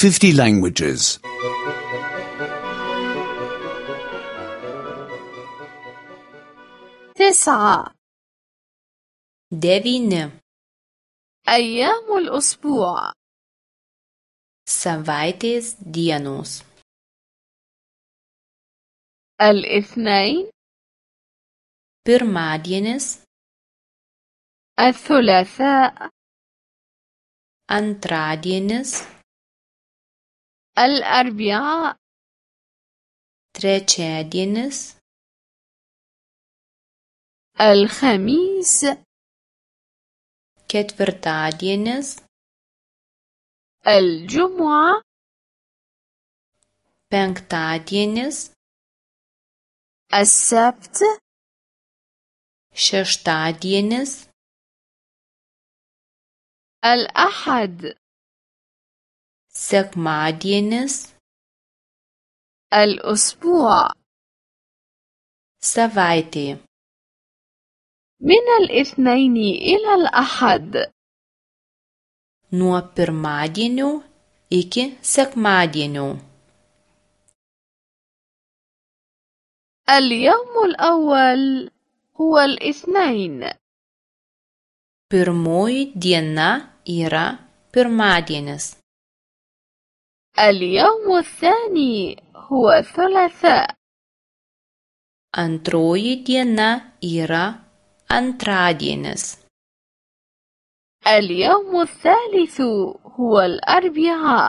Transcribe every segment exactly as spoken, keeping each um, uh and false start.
fifty languages. تسعة. devyni. أيام الأسبوع. Savaitės dienos. الاثنين. Pirmadienis. الثلاثاء. Antradienis. الأربعاء. Trečiadienis. الخميس. Ketvirtadienis. الجمعة. Penktadienis. السبت. Šeštadienis. الأحد. Sekmadienis. الأسبوع. Savaitė. من الاثنين إلى الأحد. Nuo pirmadienio iki sekmadienio. اليوم الأول هو الاثنين. Pirmoji diena yra pirmadienis. اليوم الثاني هو الثلاثاء. Antroji diena yra antradienis. اليوم الثالث هو الأربعاء.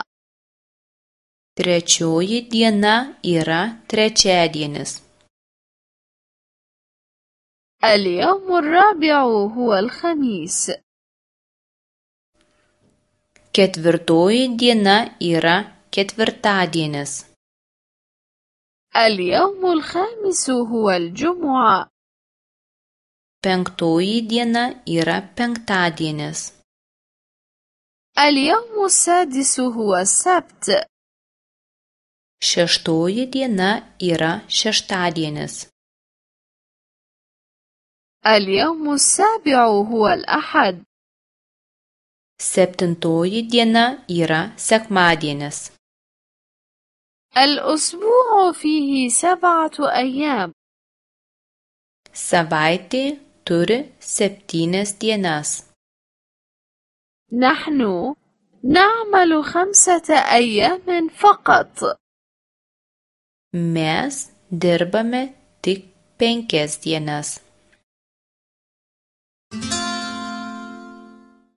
Trečioji diena yra trečiadienis. اليوم الرابع هو الخميس. Ketvirtoji diena yra ketvirtadienis. اليوم الخامس هو الجمعة. Penktoji diena yra penktadienis. اليوم السادس هو السبت. Šeštoji diena yra šeštadienis. اليوم السابع هو الأحد. Septintoji diena yra sekmadienis. الأسبوع فيه سبعة أيام. Savaitė turi septynias dienas. نحن نعمل خمسة أيام فقط. Mes dirbame tik penkias dienas.